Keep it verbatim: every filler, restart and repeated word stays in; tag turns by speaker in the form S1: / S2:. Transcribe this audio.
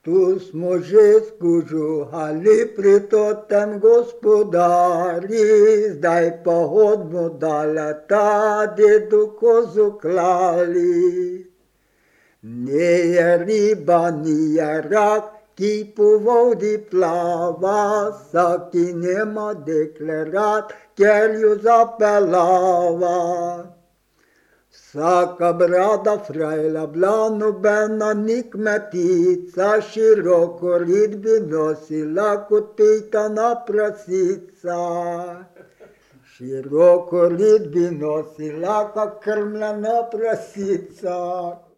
S1: Tu smužesku žuhali pri totem gospodari, zdaj pa hodimo daleta, dedu kozu klali. Ne je riba, ni je rak, ki po vodi plava, vsaki nema dekle rad, ker ju zapelava. Vsaka brada frajla bila, nobena ni kmetica, široko rit bi nosila kot pitana prasica. Široko rit bi nosila kak krmljena prasica.